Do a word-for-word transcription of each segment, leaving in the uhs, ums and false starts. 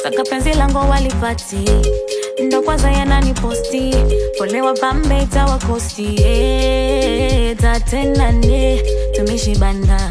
saka penzi lango walipati ndo kwanza yanani posti polewa bambe itawa kosti eh tatena ne tumeshibana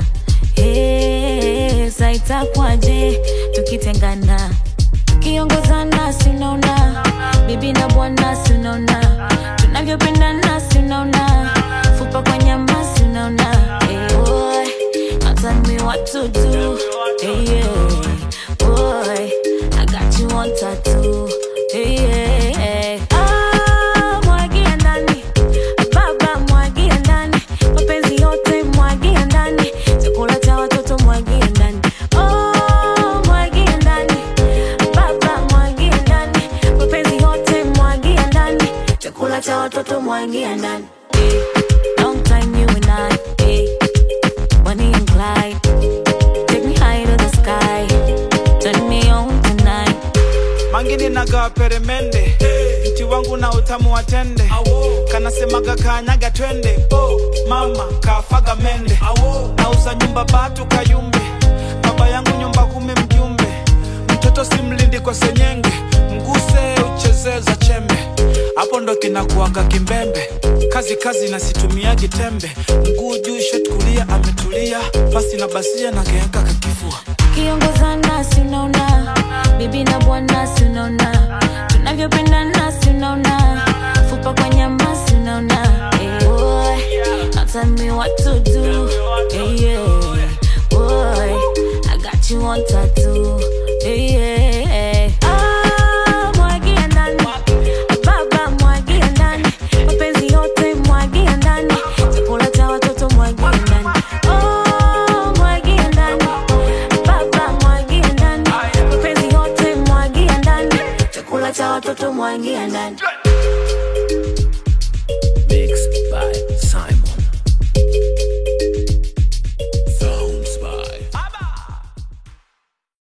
eh saita kwaje tukitengana kiongozana sinaona bibi na bwana sinaona tunavyopendana sinaona fupa kwa nyama sinaona eh boy tell me what to do hey yeah boy I got you on tattoo hey yeah, hey. Ah mwagia ndani baba mwagia ndani mapenzi yote mwagia ndani chakula cha watoto mwagia ndani oh mwagia ndani baba mwagia ndani mapenzi yote mwagia ndani chakula cha watoto mwagia ndani hey. Long time you and I hey. Bonnie and Clyde, take me high to the sky, turn me on tonight. Mangini naga peremende, hey. Mti wangu na utamu watende, awo. Kanasemaga kanyaga twende, oh. Mama kafaga mende, awo. Nauza nyumba batu kayumbe, baba yangu nyumba kume mjumbe. Mtoto simlindi kwa senyenge, mguse ucheze za chembe. Hapo ndo kinakuanga kimbembe, kazi kazi na situmia gitembe. Mguu juu shot kulia ametulia, pasi na basia na geeka kakifua. Kiongozana sinaona, bibi na bwana sinaona, tunavyopendana sinaona, fupa kwa nyama sinaona. Hey boy, now tell me what to do. Hey yeah, boy, I got you on tattoo. Hey yeah, hey. Ah, mwagia ndani, baba mwagia ndani, mapenzi yote mwagia ndani, chakula cha watoto mwagia ndani. Oh, mwagia ndani, baba mwagia ndani, mapenzi yote mwagia ndani, chakula cha watoto mwagia ndani. Mixed by Simon.